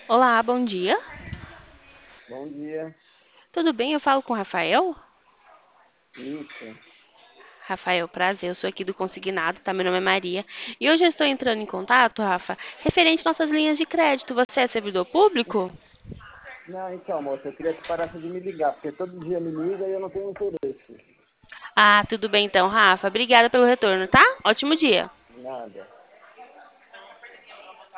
Olá, bom dia. Bom dia. Tudo bem? Eu falo com o Rafael? Isso. Rafael, prazer. Eu sou aqui do Consignado, tá? Meu nome é Maria. E hoje eu estou entrando em contato, Rafa, referente nossas linhas de crédito. Você é servidor público? Não, então, moça, eu queria que parasse de me ligar, porque todo dia me liga e eu não tenho interesse. Ah, tudo bem então, Rafa. Obrigada pelo retorno, tá? Ótimo dia. Nada.